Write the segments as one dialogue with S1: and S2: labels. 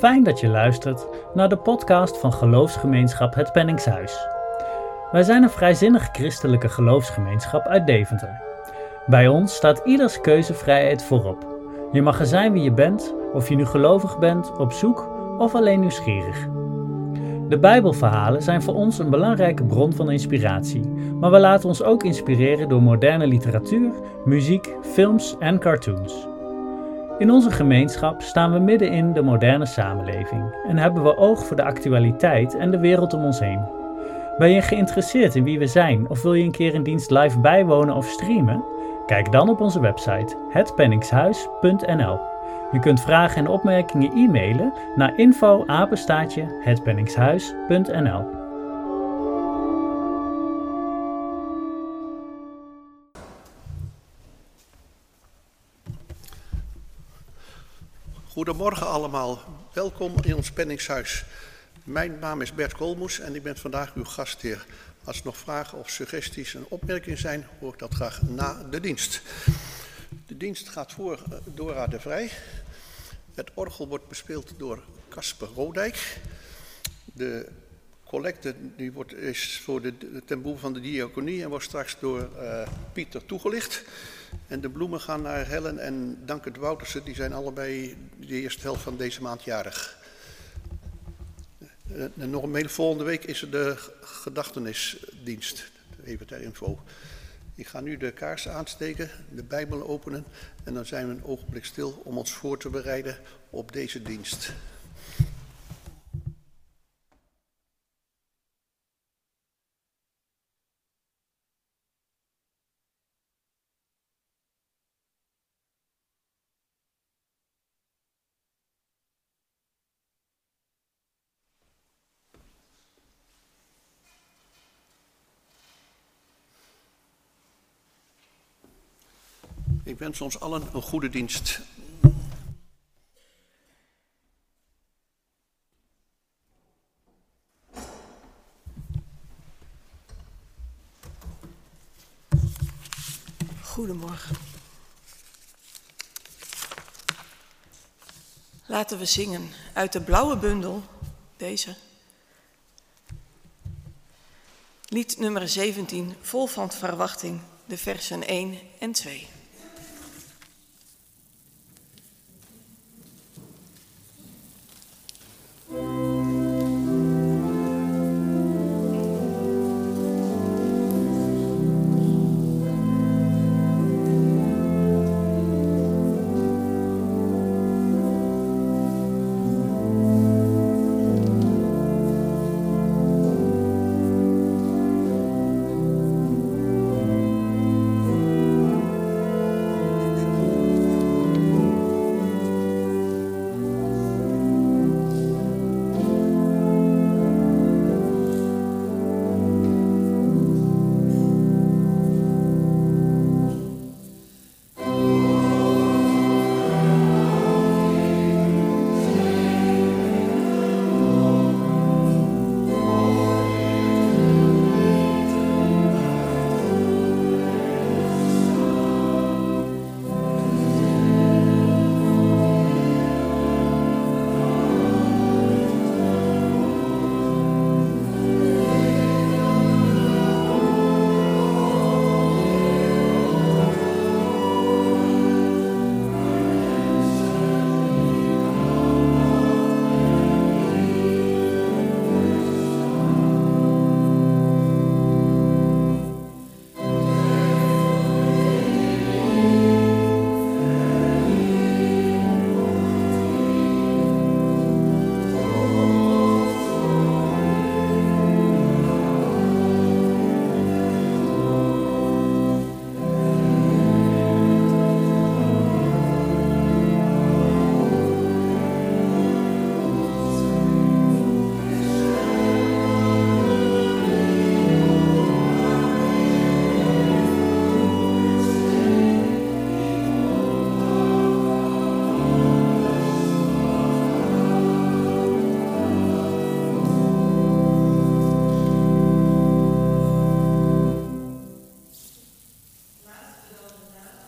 S1: fijn dat je luistert naar de podcast van geloofsgemeenschap Het Penningshuis. Wij zijn een vrijzinnig christelijke geloofsgemeenschap uit Deventer. Bij ons staat ieders keuzevrijheid voorop. Je mag er zijn wie je bent, of je nu gelovig bent, op zoek of alleen nieuwsgierig. De Bijbelverhalen zijn voor ons een belangrijke bron van inspiratie, maar we laten ons ook inspireren door moderne literatuur, muziek, films en cartoons. In onze gemeenschap staan we midden in de moderne samenleving en hebben we oog voor de actualiteit en de wereld om ons heen. Ben je geïnteresseerd in wie we zijn of wil je een keer een dienst live bijwonen of streamen? Kijk dan op onze website hetpenningshuis.nl. Je kunt vragen en opmerkingen e-mailen naar info@hetpenningshuis.nl.
S2: Goedemorgen allemaal, welkom in ons Penningshuis. Mijn naam is Bert Kolmoes en ik ben vandaag uw gastheer. Als er nog vragen of suggesties en opmerkingen zijn, hoor ik dat graag na de dienst. De dienst gaat voor Dora de Vrij. Het orgel wordt bespeeld door Casper Rodijk. De collecte is voor ten behoeve van de diaconie en wordt straks door Pieter toegelicht. En de bloemen gaan naar Helen en Dankert Woutersen, die zijn allebei de eerste helft van deze maand jarig. Nog een volgende week is er de gedachtenisdienst, even ter info. Ik ga nu de kaarsen aansteken, de Bijbel openen en dan zijn we een ogenblik stil om ons voor te bereiden op deze dienst. Ik wens ons allen een goede dienst.
S3: Goedemorgen. Laten we zingen uit de blauwe bundel, deze. Lied nummer 17, vol van verwachting, de versen 1 en 2.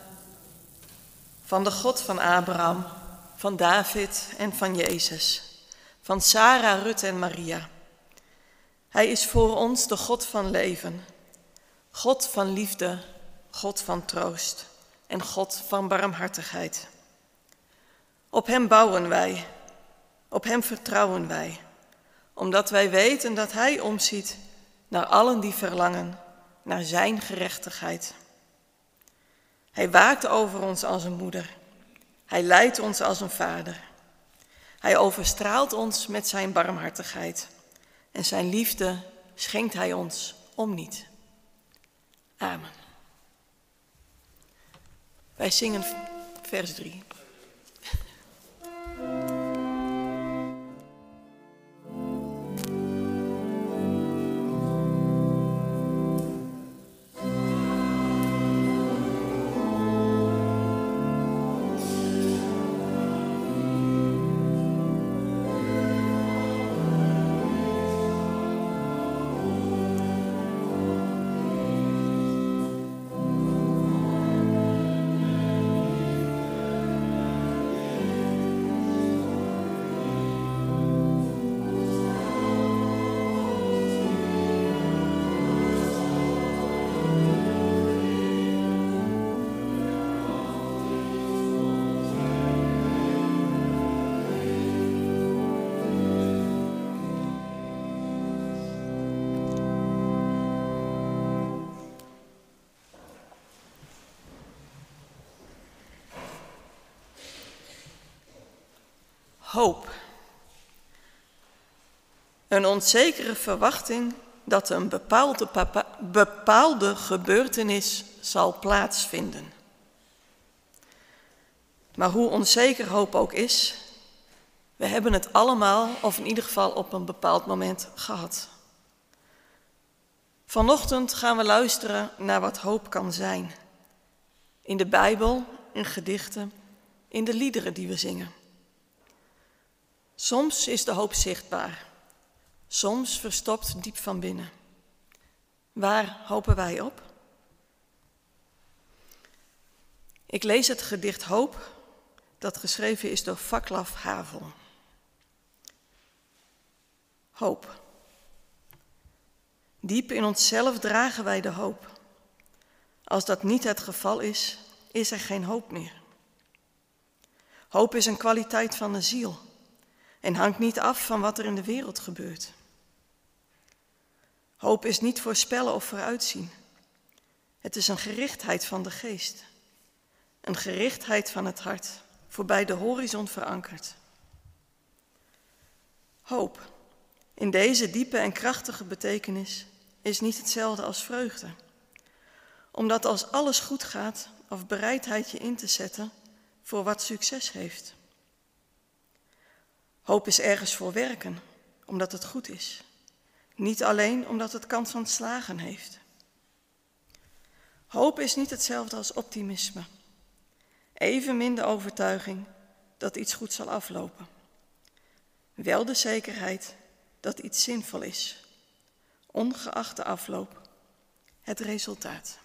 S3: van de God van Abraham, van David en van Jezus. van Sarah, Rut en Maria. Hij is voor ons de God van leven, God van liefde, God van troost en God van barmhartigheid. Op hem bouwen wij, op hem vertrouwen wij, omdat wij weten dat hij omziet naar allen die verlangen naar zijn gerechtigheid. Hij waakt over ons als een moeder, hij leidt ons als een vader. Hij overstraalt ons met zijn barmhartigheid en zijn liefde schenkt hij ons om niet. Amen. Wij zingen vers 3. Hoop. Een onzekere verwachting dat een bepaalde gebeurtenis zal plaatsvinden. Maar hoe onzeker hoop ook is, we hebben het allemaal, of in ieder geval op een bepaald moment, gehad. Vanochtend gaan we luisteren naar wat hoop kan zijn. In de Bijbel, in gedichten, in de liederen die we zingen. Soms is de hoop zichtbaar, soms verstopt diep van binnen. Waar hopen wij op? Ik lees het gedicht Hoop, dat geschreven is door Vaclav Havel. Hoop. Diep in onszelf dragen wij de hoop. Als dat niet het geval is, is er geen hoop meer. Hoop is een kwaliteit van de ziel en hangt niet af van wat er in de wereld gebeurt. Hoop is niet voorspellen of vooruitzien. Het is een gerichtheid van de geest. Een gerichtheid van het hart, voorbij de horizon verankerd. Hoop, in deze diepe en krachtige betekenis, is niet hetzelfde als vreugde. Omdat als alles goed gaat, of bereidheid je in te zetten voor wat succes heeft. Hoop is ergens voor werken, omdat het goed is. Niet alleen omdat het kans van slagen heeft. Hoop is niet hetzelfde als optimisme. Evenmin de overtuiging dat iets goed zal aflopen. Wel de zekerheid dat iets zinvol is, ongeacht de afloop, het resultaat.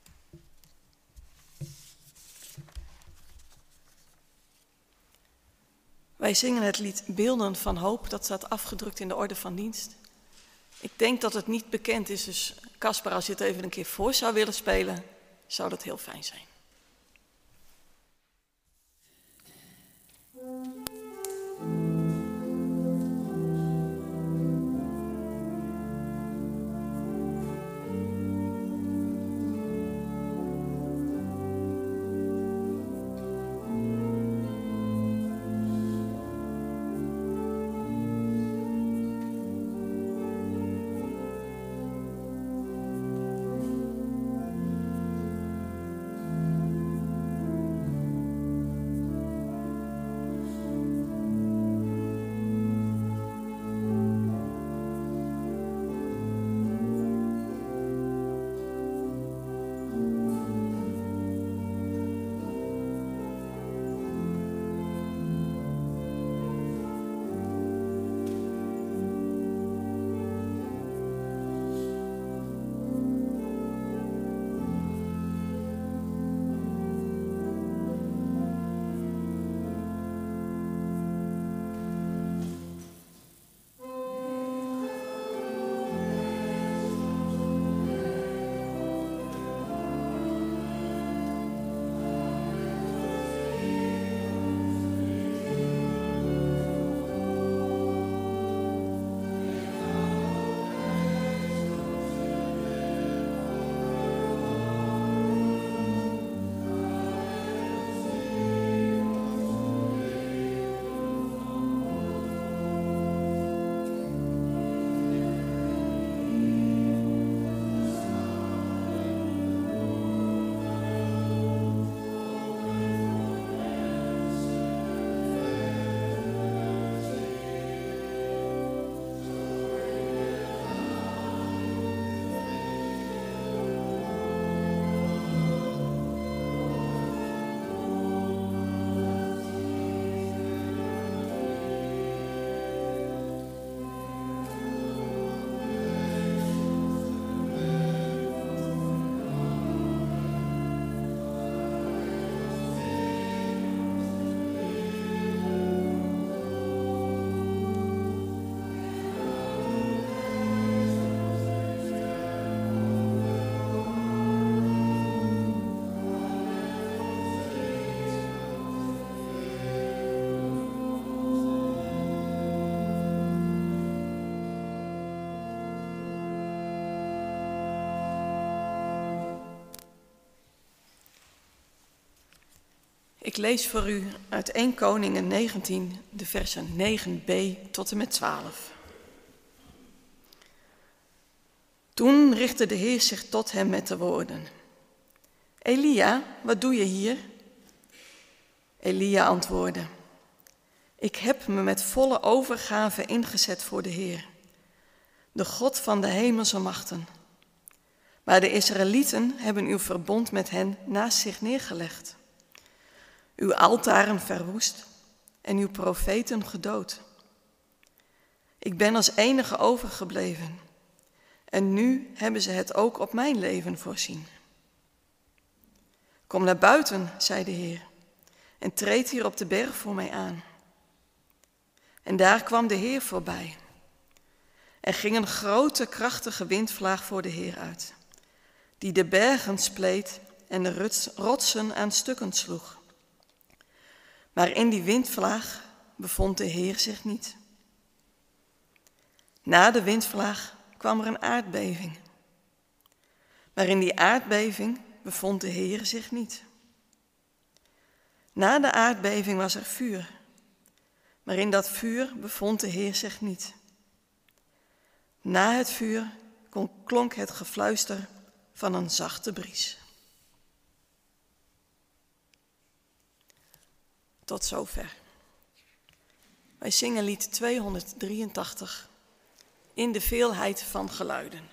S3: Wij zingen het lied Beelden van Hoop, dat staat afgedrukt in de orde van dienst. Ik denk dat het niet bekend is, dus Caspar, als je het even een keer voor zou willen spelen, zou dat heel fijn zijn. Ik lees voor u uit 1 Koningen 19, de versen 9b tot en met 12. Toen richtte de Heer zich tot hem met de woorden: Elia, wat doe je hier? Elia antwoordde: Ik heb me met volle overgave ingezet voor de Heer, de God van de hemelse machten. Maar de Israëlieten hebben uw verbond met hen naast zich neergelegd, uw altaren verwoest en uw profeten gedood. Ik ben als enige overgebleven en nu hebben ze het ook op mijn leven voorzien. Kom naar buiten, zei de Heer, en treed hier op de berg voor mij aan. En daar kwam de Heer voorbij. Er ging een grote, krachtige windvlaag voor de Heer uit, die de bergen spleet en de rotsen aan stukken sloeg. Maar in die windvlaag bevond de Heer zich niet. Na de windvlaag kwam er een aardbeving. Maar in die aardbeving bevond de Heer zich niet. Na de aardbeving was er vuur. Maar in dat vuur bevond de Heer zich niet. Na het vuur klonk het gefluister van een zachte bries. Tot zover. Wij zingen lied 283 in de veelheid van geluiden.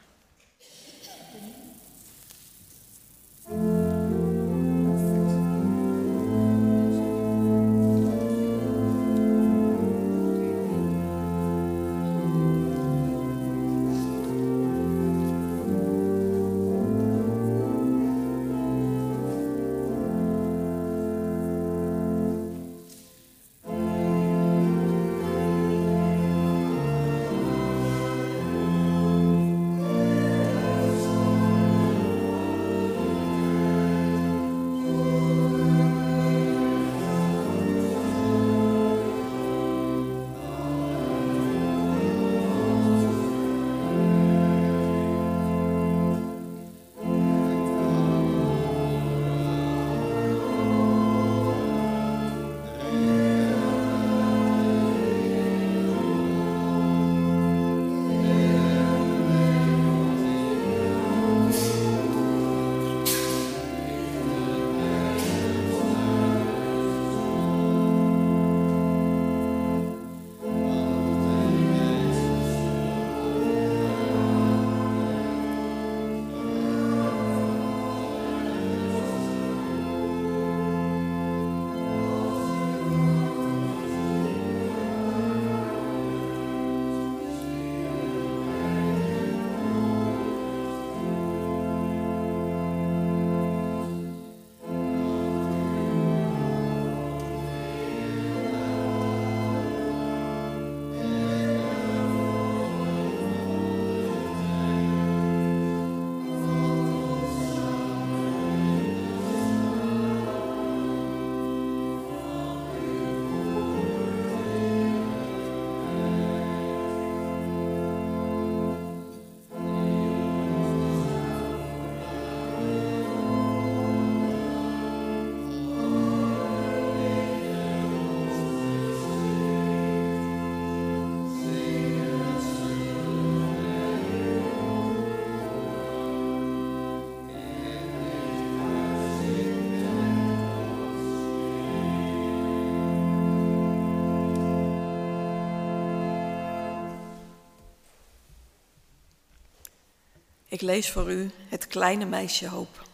S3: Ik lees voor u het kleine meisje Hoop.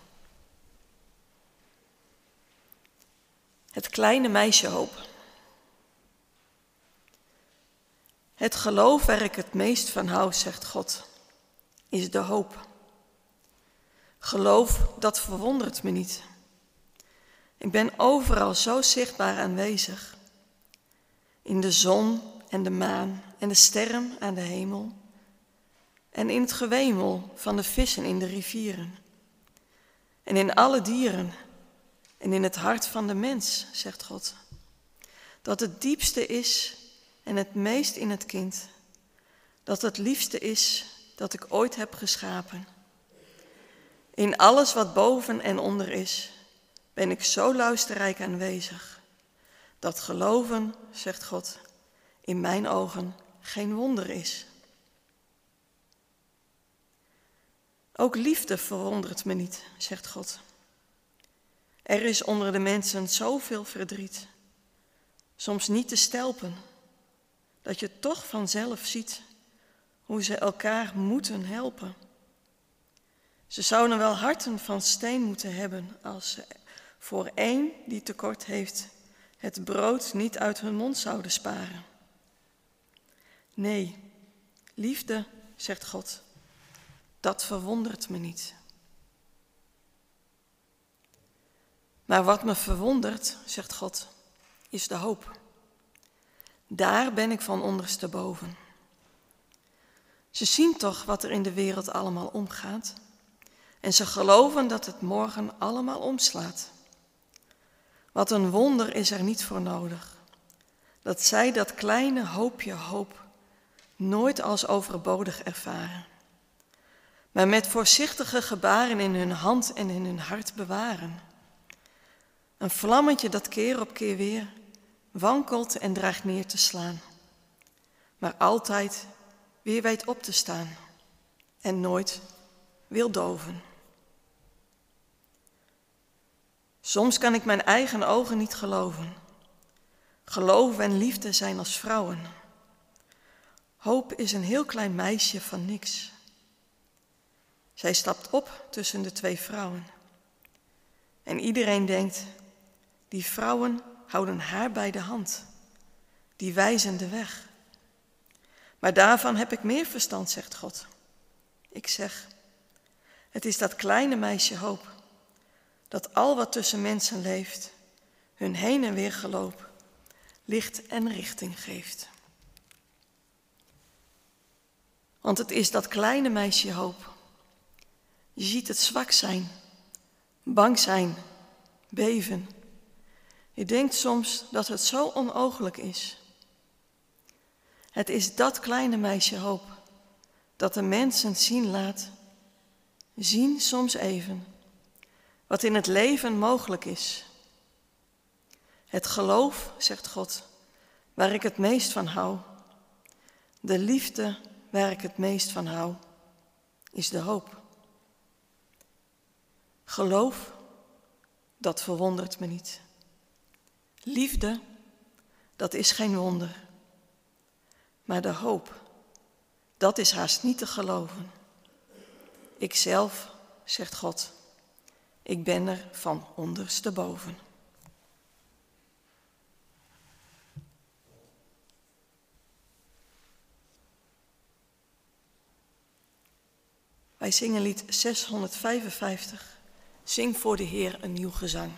S3: Het kleine meisje Hoop. Het geloof waar ik het meest van hou, zegt God, is de hoop. Geloof, dat verwondert me niet. Ik ben overal zo zichtbaar aanwezig. In de zon en de maan en de sterren aan de hemel. En in het gewemel van de vissen in de rivieren. En in alle dieren en in het hart van de mens, zegt God. Dat het diepste is en het meest in het kind. Dat het liefste is dat ik ooit heb geschapen. In alles wat boven en onder is, ben ik zo luisterrijk aanwezig, dat geloven, zegt God, in mijn ogen geen wonder is. Ook liefde verwondert me niet, zegt God. Er is onder de mensen zoveel verdriet, soms niet te stelpen, dat je toch vanzelf ziet hoe ze elkaar moeten helpen. Ze zouden wel harten van steen moeten hebben als ze voor één die tekort heeft het brood niet uit hun mond zouden sparen. Nee, liefde, zegt God, dat verwondert me niet. Maar wat me verwondert, zegt God, is de hoop. Daar ben ik van ondersteboven. Ze zien toch wat er in de wereld allemaal omgaat. En ze geloven dat het morgen allemaal omslaat. Wat een wonder is er niet voor nodig. Dat zij dat kleine hoopje hoop nooit als overbodig ervaren. Maar met voorzichtige gebaren in hun hand en in hun hart bewaren. Een vlammetje dat keer op keer weer wankelt en dreigt neer te slaan. Maar altijd weer weet op te staan en nooit wil doven. Soms kan ik mijn eigen ogen niet geloven. Geloof en liefde zijn als vrouwen. Hoop is een heel klein meisje van niks. Zij stapt op tussen de twee vrouwen. En iedereen denkt, die vrouwen houden haar bij de hand. Die wijzen de weg. Maar daarvan heb ik meer verstand, zegt God. Ik zeg, het is dat kleine meisje hoop, dat al wat tussen mensen leeft, hun heen en weer geloop, licht en richting geeft. Want het is dat kleine meisje hoop. Je ziet het zwak zijn, bang zijn, beven. Je denkt soms dat het zo onooglijk is. Het is dat kleine meisje hoop, dat de mensen zien laat, zien soms even, wat in het leven mogelijk is. Het geloof, zegt God, waar ik het meest van hou, de liefde waar ik het meest van hou, is de hoop. Geloof, dat verwondert me niet. Liefde, dat is geen wonder. Maar de hoop, dat is haast niet te geloven. Ikzelf, zegt God, ik ben er van ondersteboven. Wij zingen lied 655. Zing voor de Heer een nieuw gezang.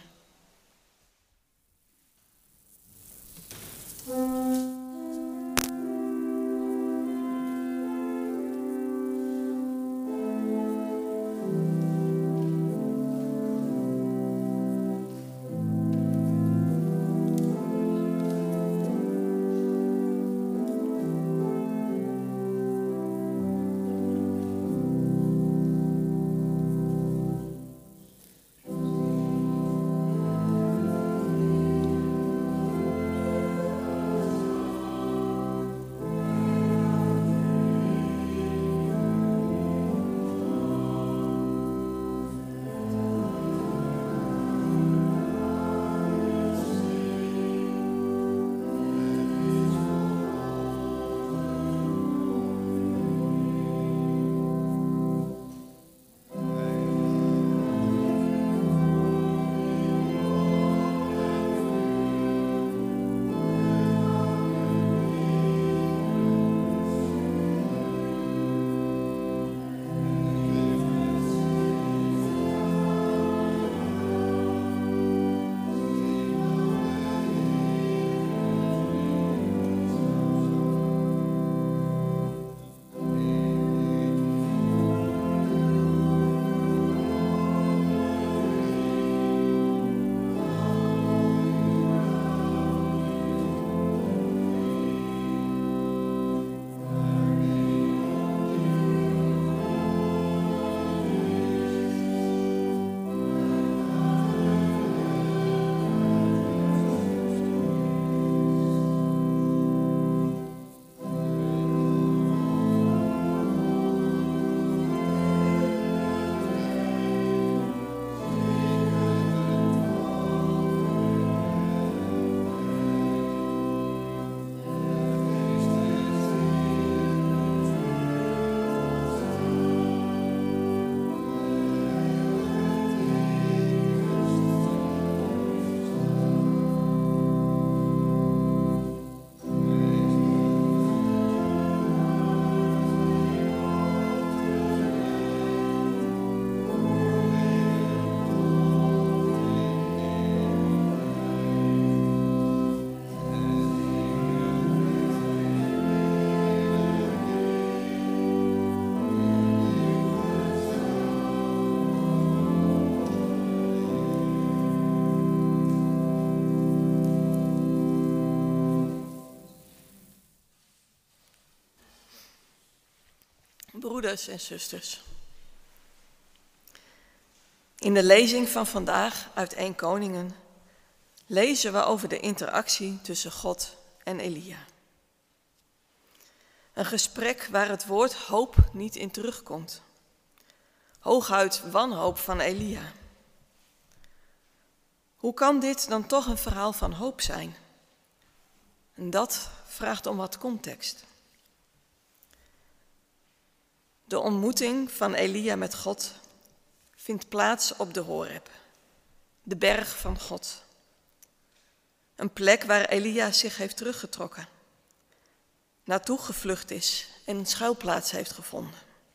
S3: Broeders en zusters. In de lezing van vandaag uit 1 Koningen lezen we over de interactie tussen God en Elia. Een gesprek waar het woord hoop niet in terugkomt. Hooguit wanhoop van Elia. Hoe kan dit dan toch een verhaal van hoop zijn? En dat vraagt om wat context. De ontmoeting van Elia met God vindt plaats op de Horeb, de berg van God. Een plek waar Elia zich heeft teruggetrokken, naartoe gevlucht is en een schuilplaats heeft gevonden.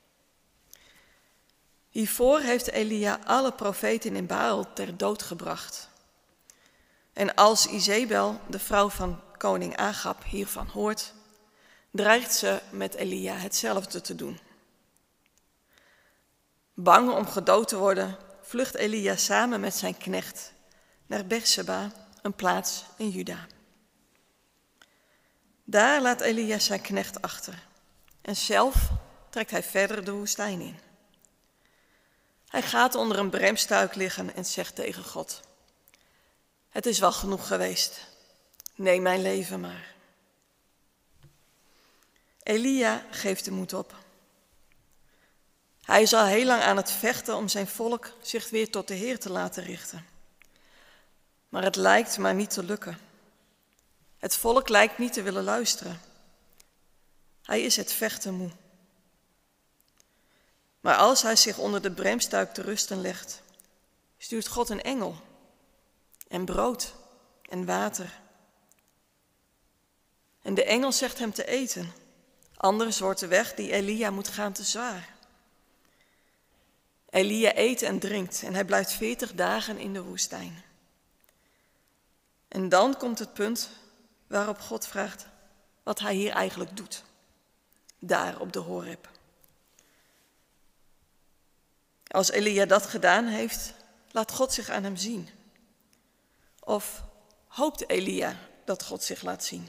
S3: Hiervoor heeft Elia alle profeten in Baal ter dood gebracht. En als Izebel, de vrouw van koning Agab, hiervan hoort, dreigt ze met Elia hetzelfde te doen. Bang om gedood te worden, vlucht Elia samen met zijn knecht naar Berseba, een plaats in Juda. Daar laat Elia zijn knecht achter en zelf trekt hij verder de woestijn in. Hij gaat onder een bremstruik liggen en zegt tegen God: het is wel genoeg geweest, neem mijn leven maar. Elia geeft de moed op. Hij is al heel lang aan het vechten om zijn volk zich weer tot de Heer te laten richten. Maar het lijkt maar niet te lukken. Het volk lijkt niet te willen luisteren. Hij is het vechten moe. Maar als hij zich onder de bremstruik te rusten legt, stuurt God een engel en brood en water. En de engel zegt hem te eten, anders wordt de weg die Elia moet gaan te zwaar. Elia eet en drinkt en hij blijft 40 dagen in de woestijn. En dan komt het punt waarop God vraagt wat hij hier eigenlijk doet, daar op de Horeb. Als Elia dat gedaan heeft, laat God zich aan hem zien. Of hoopt Elia dat God zich laat zien?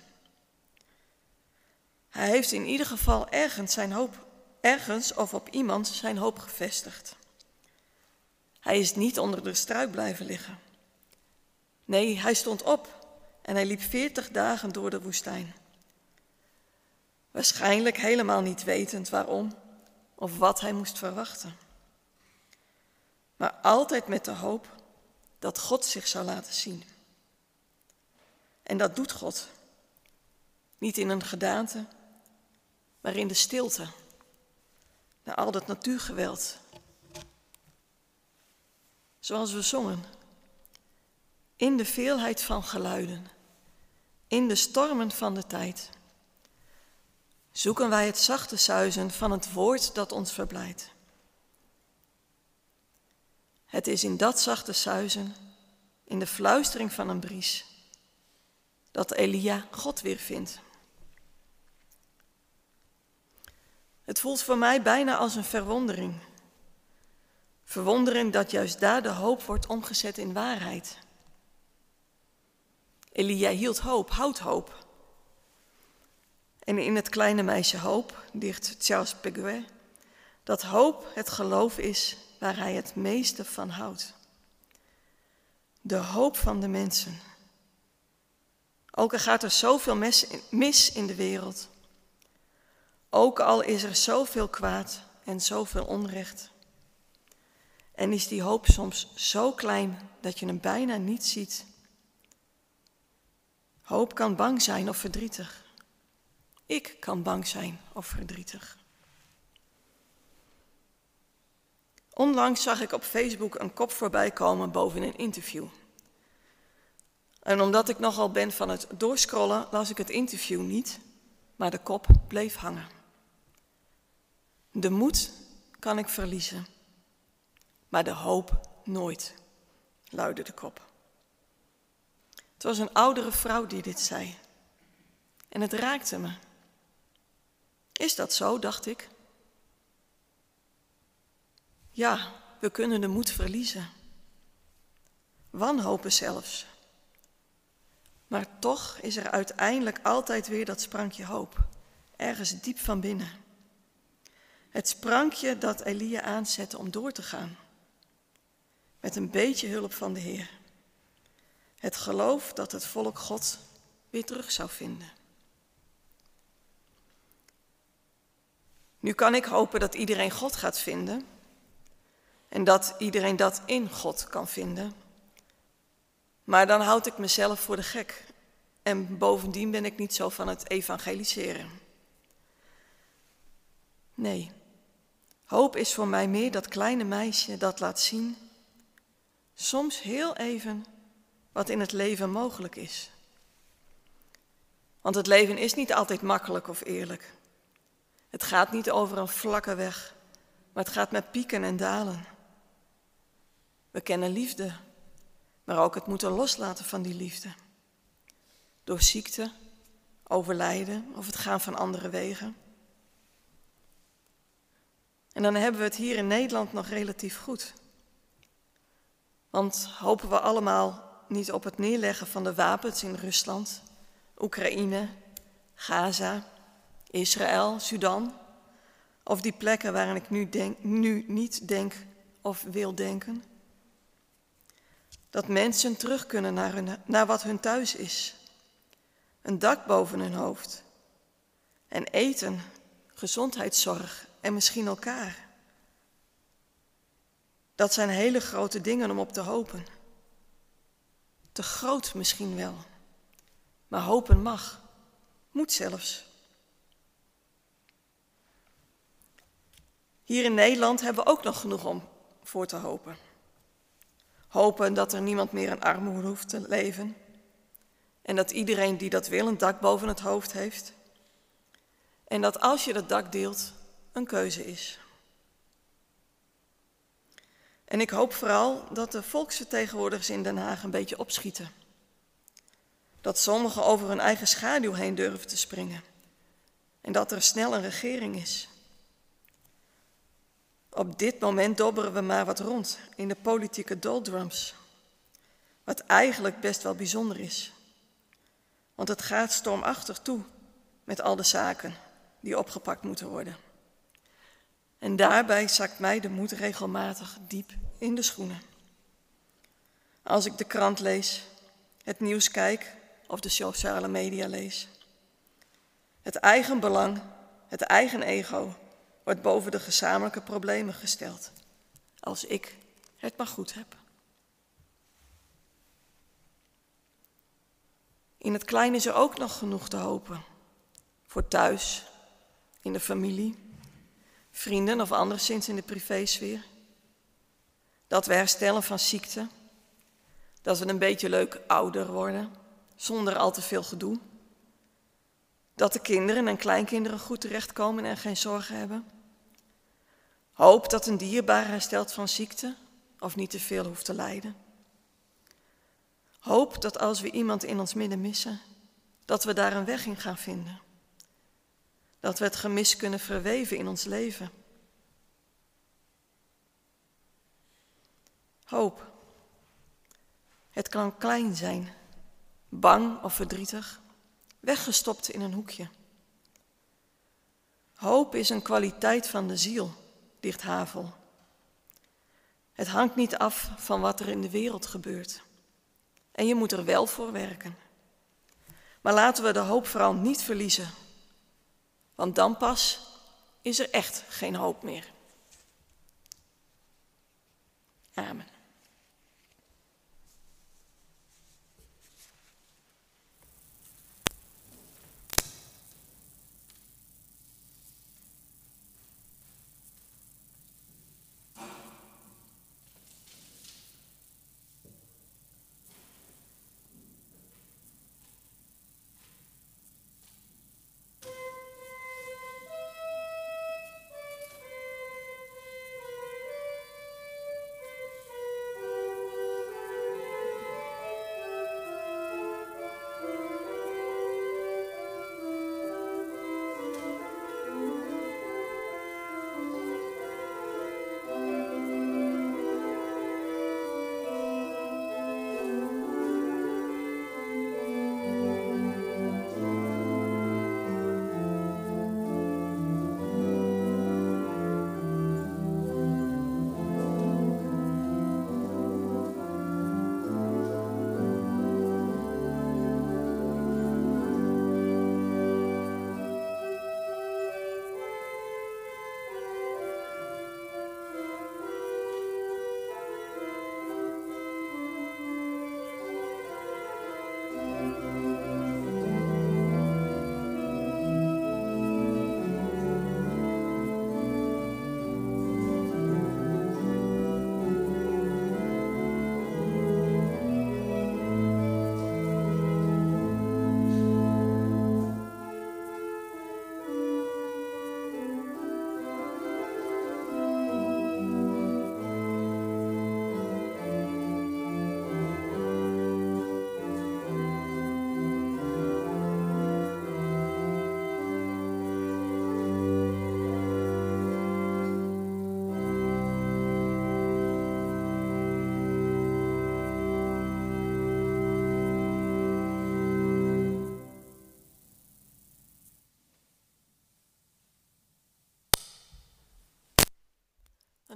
S3: Hij heeft in ieder geval ergens of op iemand zijn hoop gevestigd. Hij is niet onder de struik blijven liggen. Nee, hij stond op en hij liep 40 dagen door de woestijn. Waarschijnlijk helemaal niet wetend waarom of wat hij moest verwachten. Maar altijd met de hoop dat God zich zou laten zien. En dat doet God. Niet in een gedaante, maar in de stilte. Na al dat natuurgeweld. Zoals we zongen. In de veelheid van geluiden. In de stormen van de tijd. Zoeken wij het zachte suizen van het woord dat ons verblijdt. Het is in dat zachte suizen, in de fluistering van een bries, dat Elia God weer vindt. Het voelt voor mij bijna als een verwondering. Verwondering dat juist daar de hoop wordt omgezet in waarheid. Elia hield hoop, houdt hoop. En in het kleine meisje Hoop dicht Charles Péguy dat hoop het geloof is waar hij het meeste van houdt. De hoop van de mensen. Ook al gaat er zoveel mis in de wereld. Ook al is er zoveel kwaad en zoveel onrecht. En is die hoop soms zo klein dat je hem bijna niet ziet. Hoop kan bang zijn of verdrietig. Ik kan bang zijn of verdrietig. Onlangs zag ik op Facebook een kop voorbij komen boven een interview. En omdat ik nogal ben van het doorscrollen, las ik het interview niet, maar de kop bleef hangen. De moed kan ik verliezen, maar de hoop nooit, luidde de kop. Het was een oudere vrouw die dit zei. En het raakte me. Is dat zo, dacht ik? Ja, we kunnen de moed verliezen. Wanhopen zelfs. Maar toch is er uiteindelijk altijd weer dat sprankje hoop. Ergens diep van binnen. Het sprankje dat Elia aanzette om door te gaan. Met een beetje hulp van de Heer. Het geloof dat het volk God weer terug zou vinden. Nu kan ik hopen dat iedereen God gaat vinden. En dat iedereen dat in God kan vinden. Maar dan houd ik mezelf voor de gek. En bovendien ben ik niet zo van het evangeliseren. Nee, hoop is voor mij meer dat kleine meisje dat laat zien, soms heel even, wat in het leven mogelijk is. Want het leven is niet altijd makkelijk of eerlijk. Het gaat niet over een vlakke weg, maar het gaat met pieken en dalen. We kennen liefde, maar ook het moeten loslaten van die liefde. Door ziekte, overlijden of het gaan van andere wegen. En dan hebben we het hier in Nederland nog relatief goed. Want hopen we allemaal niet op het neerleggen van de wapens in Rusland, Oekraïne, Gaza, Israël, Sudan, of die plekken waarin ik nu niet denk of wil denken. Dat mensen terug kunnen naar wat hun thuis is. Een dak boven hun hoofd. En eten, gezondheidszorg en misschien elkaar. Dat zijn hele grote dingen om op te hopen. Te groot misschien wel. Maar hopen mag. Moet zelfs. Hier in Nederland hebben we ook nog genoeg om voor te hopen. Hopen dat er niemand meer in armoede hoeft te leven. En dat iedereen die dat wil een dak boven het hoofd heeft. En dat als je dat dak deelt, een keuze is. En ik hoop vooral dat de volksvertegenwoordigers in Den Haag een beetje opschieten. Dat sommigen over hun eigen schaduw heen durven te springen. En dat er snel een regering is. Op dit moment dobberen we maar wat rond in de politieke doldrums. Wat eigenlijk best wel bijzonder is. Want het gaat stormachtig toe met al de zaken die opgepakt moeten worden. En daarbij zakt mij de moed regelmatig diep in de schoenen. Als ik de krant lees, het nieuws kijk of de sociale media lees. Het eigen belang, het eigen ego wordt boven de gezamenlijke problemen gesteld. Als ik het maar goed heb. In het klein is er ook nog genoeg te hopen. Voor thuis, in de familie, vrienden of anderszins in de privésfeer. Dat we herstellen van ziekte. Dat we een beetje leuk ouder worden, zonder al te veel gedoe. Dat de kinderen en kleinkinderen goed terechtkomen en geen zorgen hebben. Hoop dat een dierbare herstelt van ziekte of niet te veel hoeft te lijden. Hoop dat als we iemand in ons midden missen, dat we daar een weg in gaan vinden. Dat we het gemis kunnen verweven in ons leven. Hoop. Het kan klein zijn, bang of verdrietig, weggestopt in een hoekje. Hoop is een kwaliteit van de ziel, ligt Havel. Het hangt niet af van wat er in de wereld gebeurt. En je moet er wel voor werken. Maar laten we de hoop vooral niet verliezen. Want dan pas is er echt geen hoop meer. Amen.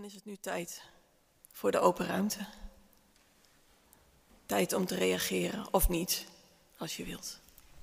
S3: Dan is het nu tijd voor de open ruimte. Tijd om te reageren, of niet, als je wilt.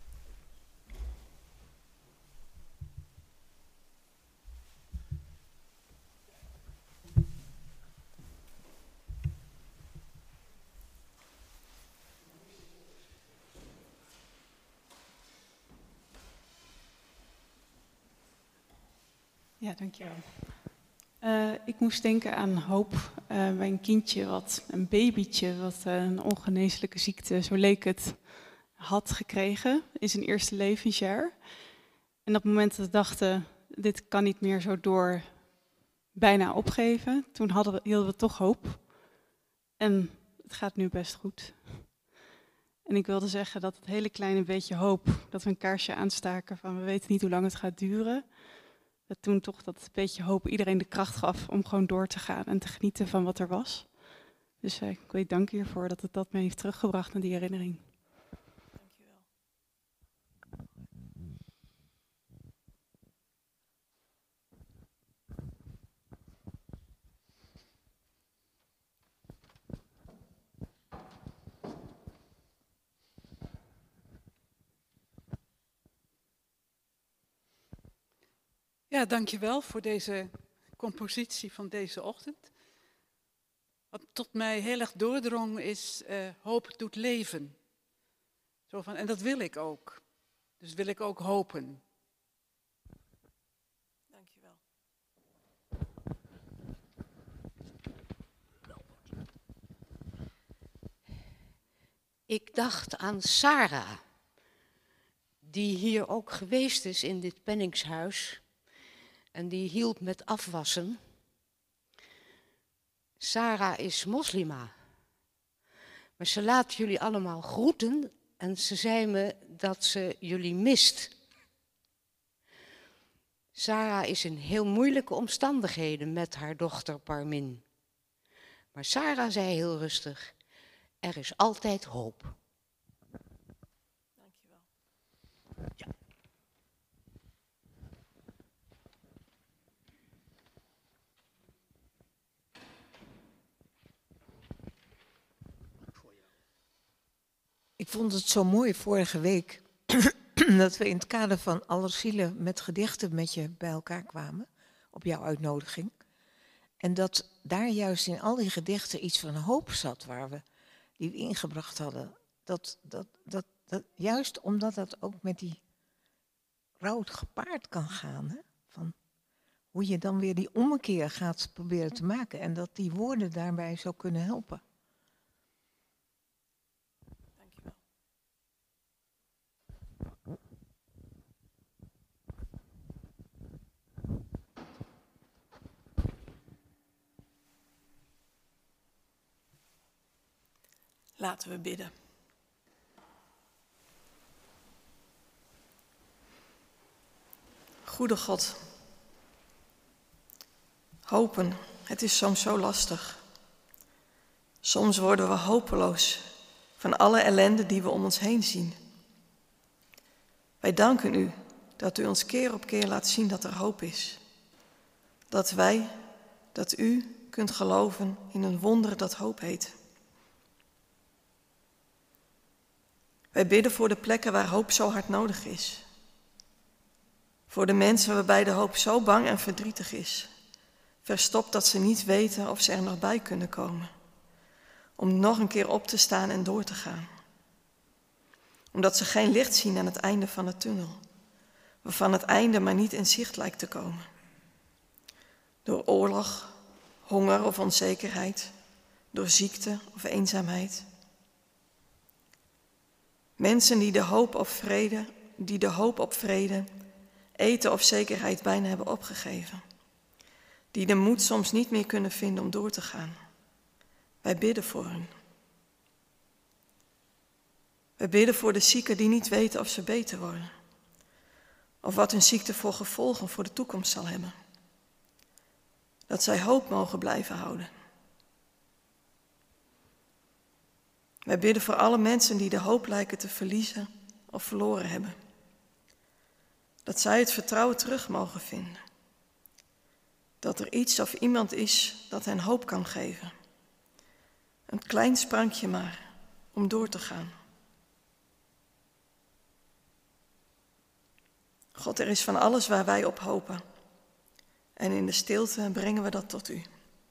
S4: Ja, dankjewel. Ik moest denken aan hoop bij een kindje, een babytje, wat een ongeneeslijke ziekte, zo leek het, had gekregen in zijn eerste levensjaar. En op het moment dat we dachten, dit kan niet meer zo door, bijna opgeven, toen hielden we toch hoop. En het gaat nu best goed. En ik wilde zeggen dat het hele kleine beetje hoop, dat we een kaarsje aanstaken van we weten niet hoe lang het gaat duren, dat toen toch dat beetje hoop iedereen de kracht gaf om gewoon door te gaan en te genieten van wat er was. Dus ik wil je danken hiervoor dat het dat me heeft teruggebracht naar die herinnering.
S3: Dankjewel.
S5: Ja, dankjewel voor deze compositie van deze ochtend. Wat tot mij heel erg doordrong is, hoop doet leven. Zo van, en dat wil ik ook. Dus wil ik ook hopen.
S3: Dankjewel.
S6: Ik dacht aan Sarah, die hier ook geweest is in dit penningshuis. En die hielp met afwassen. Sarah is moslima. Maar ze laat jullie allemaal groeten en ze zei me dat ze jullie mist. Sarah is in heel moeilijke omstandigheden met haar dochter Parmin. Maar Sarah zei heel rustig, er is altijd hoop.
S3: Dankjewel.
S6: Ja.
S7: Ik vond het zo mooi vorige week dat we in het kader van Allerzielen met gedichten met je bij elkaar kwamen, op jouw uitnodiging. En dat daar juist in al die gedichten iets van hoop zat die we ingebracht hadden. Dat juist omdat dat ook met die rouw gepaard kan gaan. Hè? Van hoe je dan weer die ommekeer gaat proberen te maken. En dat die woorden daarbij zo kunnen helpen.
S3: Dankjewel. Laten we bidden. Goede God, hopen, het is soms zo lastig. Soms worden we hopeloos van alle ellende die we om ons heen zien. Wij danken u dat u ons keer op keer laat zien dat er hoop is. Dat u kunt geloven in een wonder dat hoop heet. Wij bidden voor de plekken waar hoop zo hard nodig is. Voor de mensen waarbij de hoop zo bang en verdrietig is. Verstopt dat ze niet weten of ze er nog bij kunnen komen. Om nog een keer op te staan en door te gaan. Omdat ze geen licht zien aan het einde van de tunnel. Waarvan het einde maar niet in zicht lijkt te komen. Door oorlog, honger of onzekerheid. Door ziekte of eenzaamheid. Mensen die de hoop op vrede, eten of zekerheid bijna hebben opgegeven. Die de moed soms niet meer kunnen vinden om door te gaan. Wij bidden voor hen. Wij bidden voor de zieken die niet weten of ze beter worden. Of wat hun ziekte voor gevolgen voor de toekomst zal hebben. Dat zij hoop mogen blijven houden. Wij bidden voor alle mensen die de hoop lijken te verliezen of verloren hebben. Dat zij het vertrouwen terug mogen vinden. Dat er iets of iemand is dat hen hoop kan geven. Een klein sprankje maar, om door te gaan. God, er is van alles waar wij op hopen. En in de stilte brengen we dat tot u.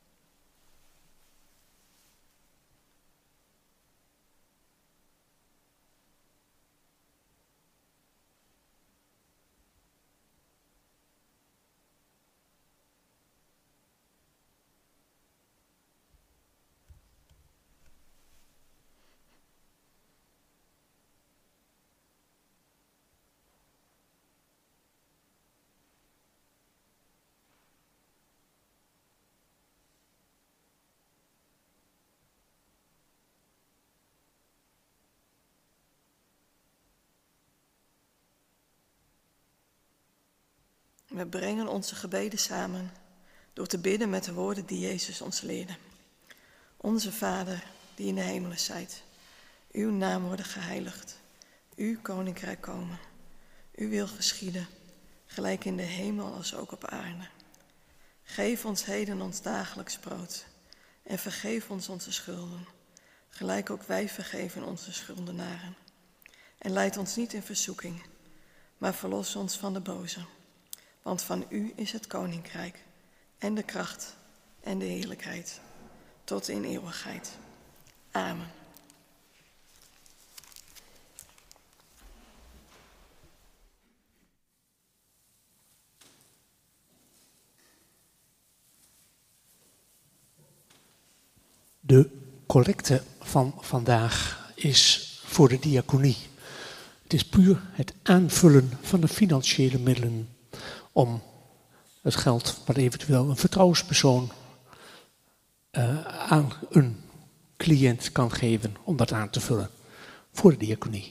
S3: We brengen onze gebeden samen door te bidden met de woorden die Jezus ons leerde. Onze Vader, die in de hemelen zijt, uw naam worden geheiligd, uw koninkrijk komen. Uw wil geschieden, gelijk in de hemel als ook op aarde. Geef ons heden ons dagelijks brood en vergeef ons onze schulden, gelijk ook wij vergeven onze schuldenaren. En leid ons niet in verzoeking, maar verlos ons van de boze. Want van u is het koninkrijk en de kracht en de heerlijkheid tot in eeuwigheid. Amen.
S8: De collecte van vandaag is voor de diaconie. Het is puur het aanvullen van de financiële middelen om het geld wat eventueel een vertrouwenspersoon aan een cliënt kan geven om dat aan te vullen voor de diaconie.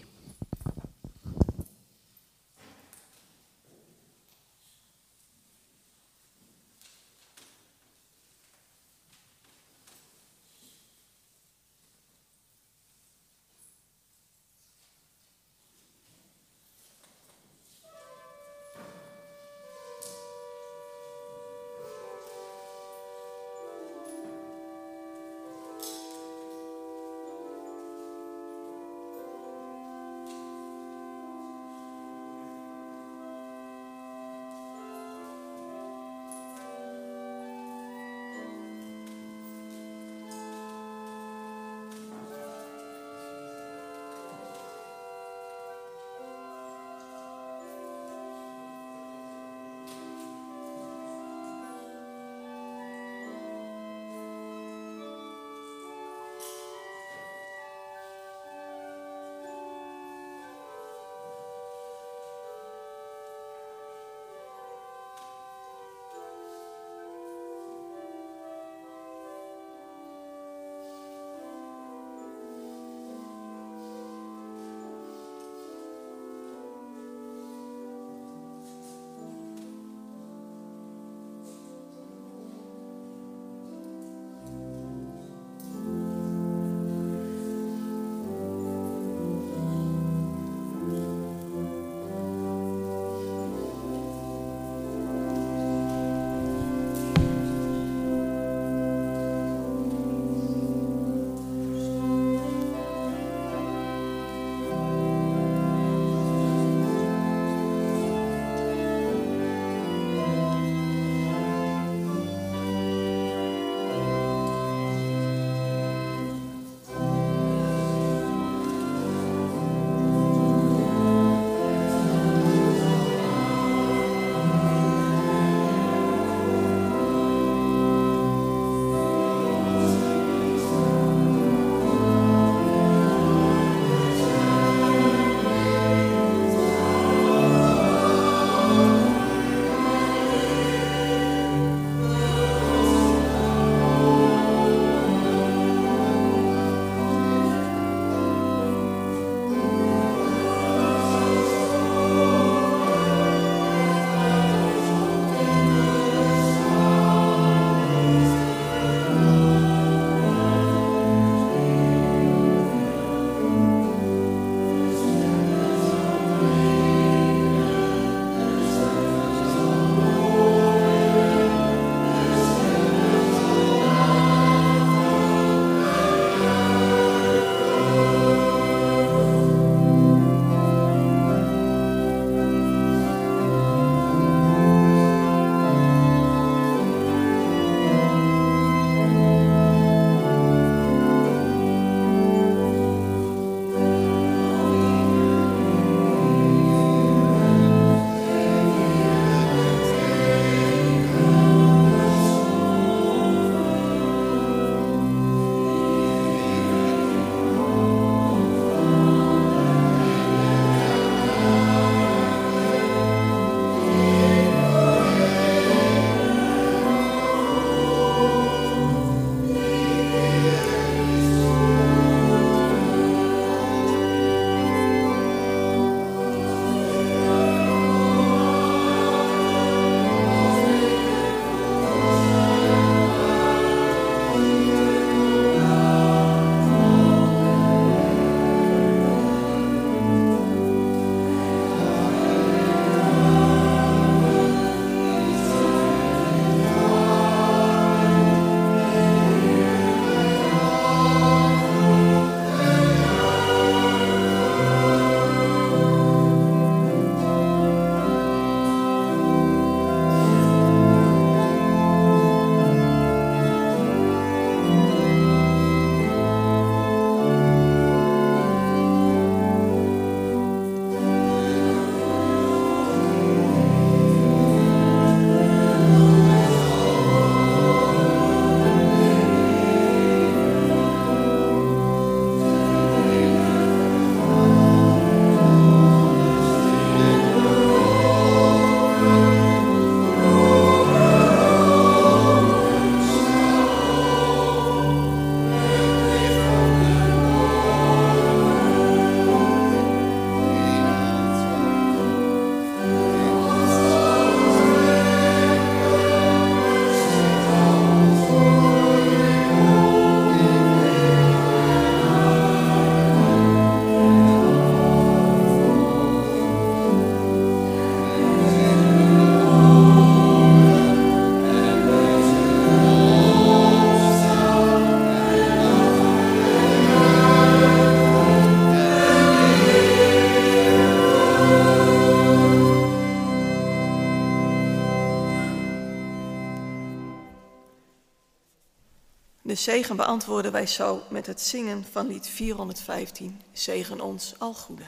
S3: De zegen beantwoorden wij zo met het zingen van lied 415, Zegen ons al goede.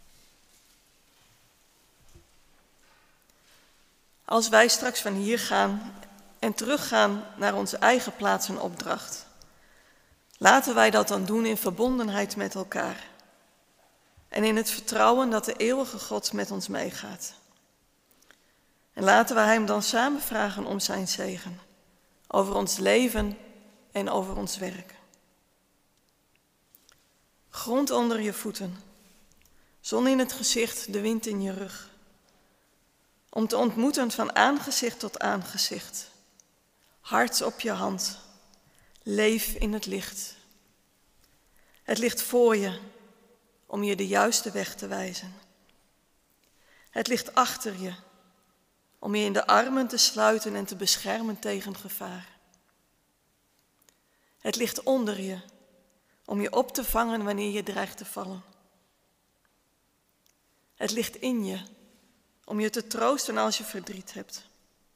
S3: Als wij straks van hier gaan en teruggaan naar onze eigen plaats en opdracht, laten wij dat dan doen in verbondenheid met elkaar en in het vertrouwen dat de eeuwige God met ons meegaat. En laten wij hem dan samen vragen om zijn zegen over ons leven en over ons werk. Grond onder je voeten, zon in het gezicht, de wind in je rug. Om te ontmoeten van aangezicht tot aangezicht. Hart op je hand, leef in het licht. Het ligt voor je om je de juiste weg te wijzen. Het ligt achter je om je in de armen te sluiten en te beschermen tegen gevaar. Het ligt onder je om je op te vangen wanneer je dreigt te vallen. Het ligt in je om je te troosten als je verdriet hebt.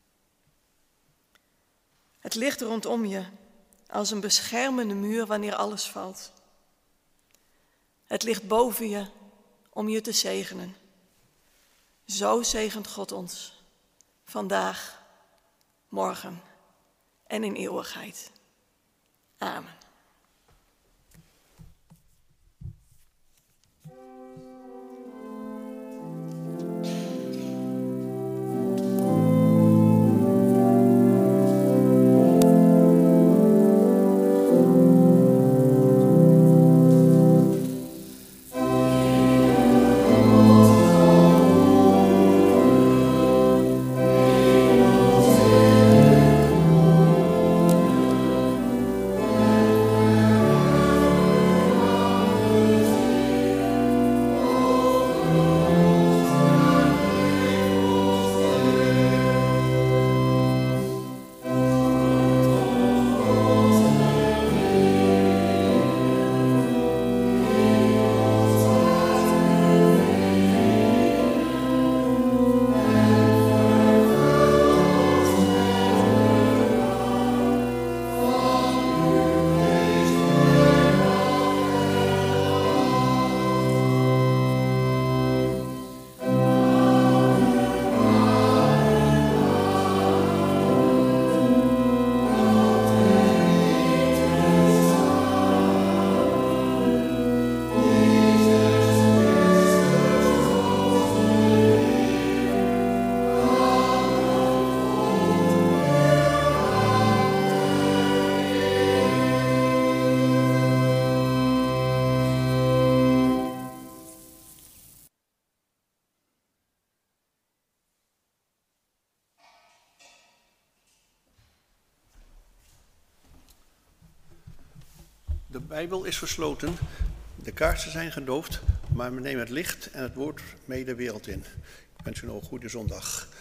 S3: Het ligt rondom je als een beschermende muur wanneer alles valt. Het ligt boven je om je te zegenen. Zo zegent God ons, vandaag, morgen en in eeuwigheid. Amen.
S2: De Bijbel is gesloten, de kaarsen zijn gedoofd, maar we nemen het licht en het woord mee de wereld in. Ik wens u nog een goede zondag.